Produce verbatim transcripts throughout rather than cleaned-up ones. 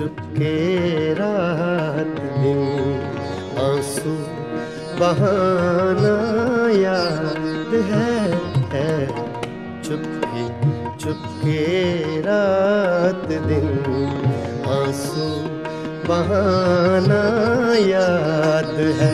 चुपके रात दिन आंसू बहाना याद है, है चुपके चुपके रात दिन आंसू बहाना याद है।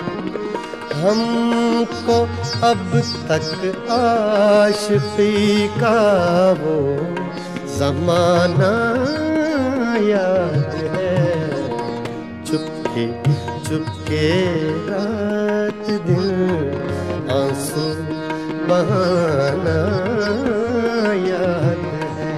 हमको अब तक आशिक़ी का वो ज़माना याद है, चुपके चुपके रात दिन आंसू बहाना याद है।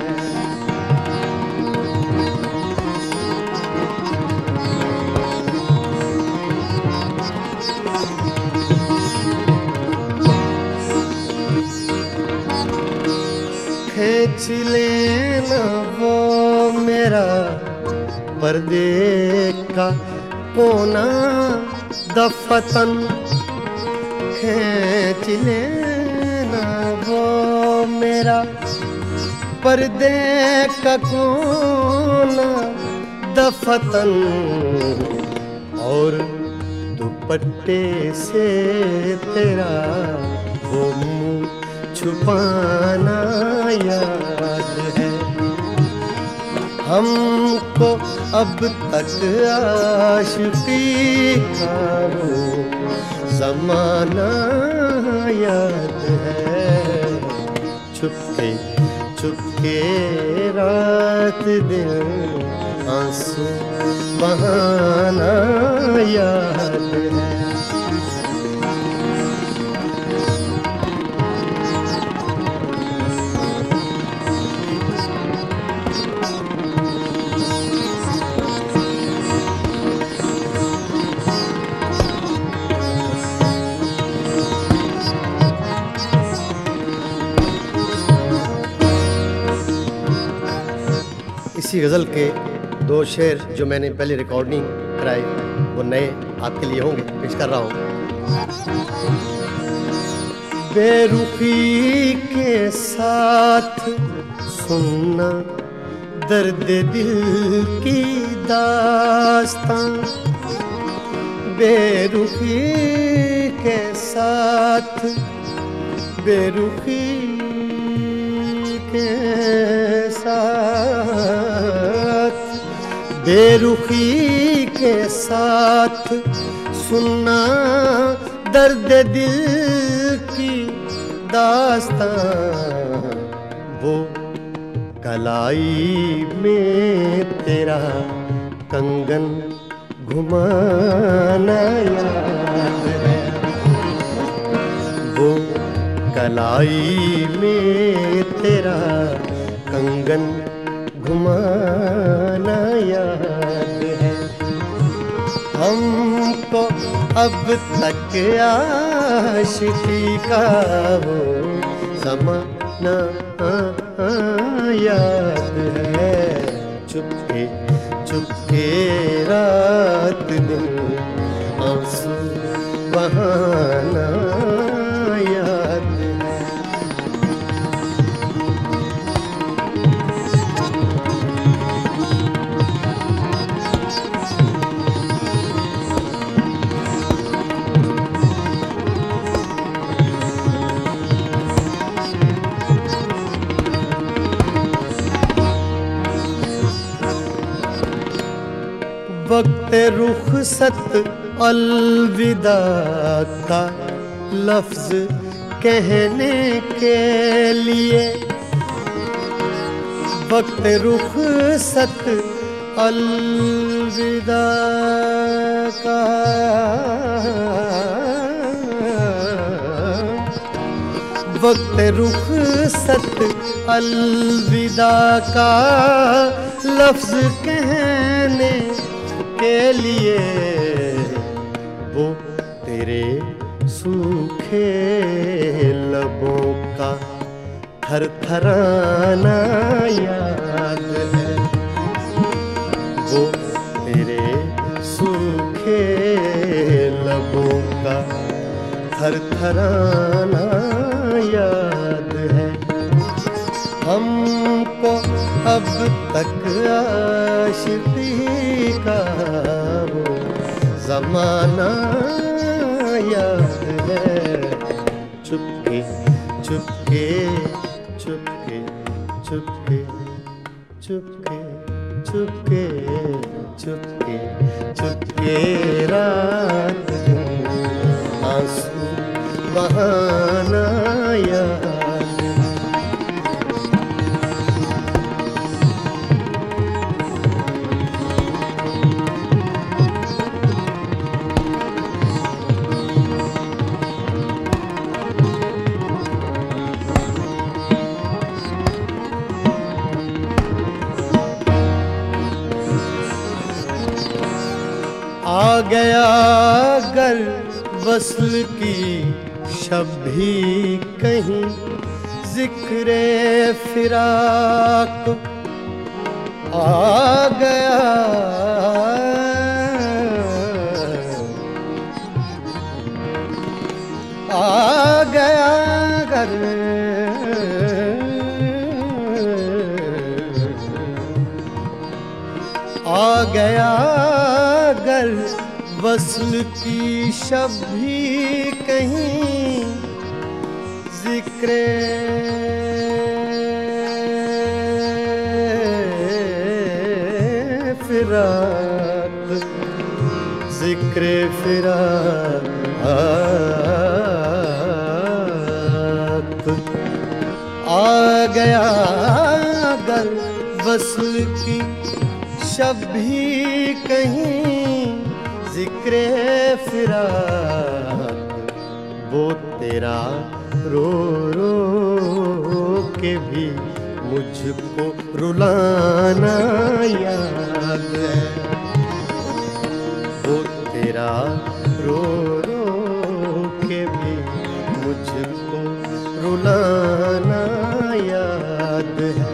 खींच लेना वो मेरा पर्दे का कोना दफतन, खींच लेना वो मेरा पर्दे का कोना दफतन, और दुपट्टे से तेरा वो मुँह छुपाना याद है। हमको अब तक आशिक़ी का वो ज़माना याद है, चुपके चुपके रात दिन आंसू बहाना याद है। इसी गज़ल के दो शेर जो मैंने पहले रिकॉर्डिंग कराए वो नए आपके लिए होंगे, पेश कर रहा हूँ। बेरुखी के साथ सुनना दर्द दिल की दास्तां, बेरुखी के साथ बेरुखी के साथ बेरुखी के साथ सुनना दर्द दिल की दास्तां, वो कलाई में तेरा कंगन घुमाना याद है, वो कलाई में तेरा कंगन घुमाना याद है। हमको अब तक आशिक़ी का वो ज़माना याद है, चुपके चुपके रात दिन आंसू बहाना याद है। वक्त रुखसत अलविदा का लफ्ज कहने के लिए, वक्त रुखसत अलविदा का वक्त रुखसत अलविदा का लफ्ज कहने के लिए, वो तेरे सूखे लबों का थरथराना याद है, वो तेरे सूखे लबों का थरथराना याद है। हमको अब तक आशिकी का वो जमाना याद है। चुपके चुपके चुपके चुपके चुपके चुपके चुपके चुपके रात दिन आंसू बहाना याद। आ गया गर वस्ल की शब भी कहीं, जिक्रे फिराक आ गया। आ गया गर आ गया गर वस्ल की शब भी कहीं, जिक्रे फिराक जिक्रे फिराक आ गया गर वस्ल की शब भी कहीं, जिक्रे फिराक वो तेरा रो रो के भी मुझको रुलाना याद है। वो तेरा रो रो के भी मुझको रुलाना याद है।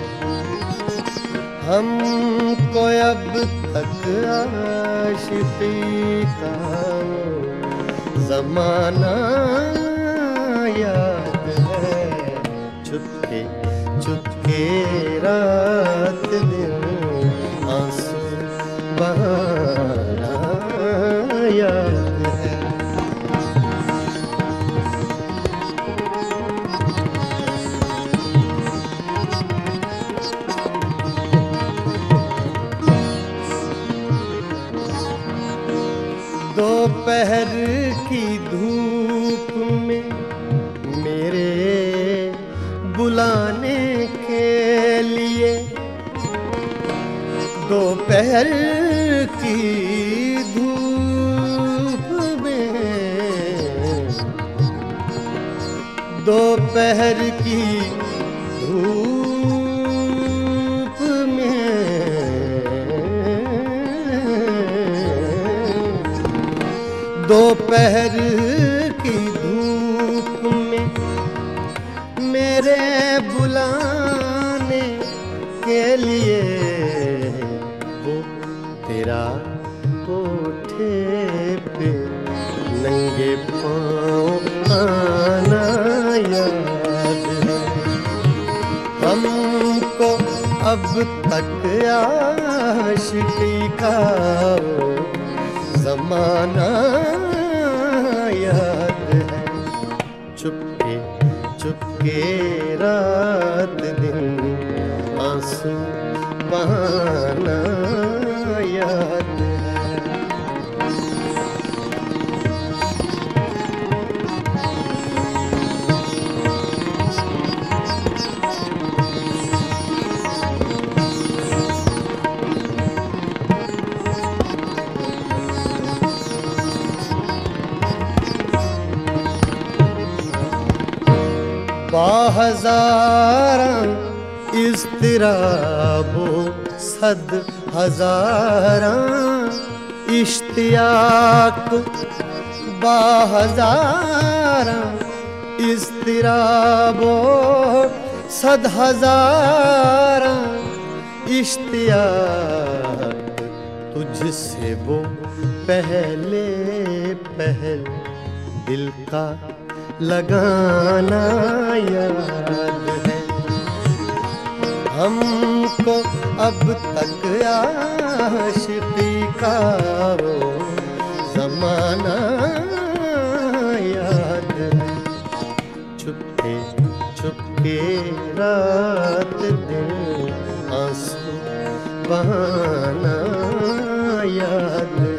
हमको अब तक आशिकी का ज़माना याद है। चुपके चुपके रात दिन आंसू बहाना याद है। दोपहर की धूप में मेरे बुलाने के लिए, दोपहर की धूप में दोपहर की धूप दोपहर की धूप में मेरे बुलाने के लिए, वो तेरा कोठे पे नंगे पाँव आना याद है। हमको अब तक आशिकी का ज़माना याद है। चुपके चुपके रात दिन आंसू बहाना याद है। बाहज़ारा इज़्तिराबो सद हज़ारा इश्तियाक, बाहज़ारा इज़्तिराबो सद हज़ारा इश्तियाक, तुझसे वो पहले पहल दिल का लगाना याद है। हमको अब तक आशिकी का वो जमाना याद है। चुपके चुपके रात दिन आंसू बहाना याद है।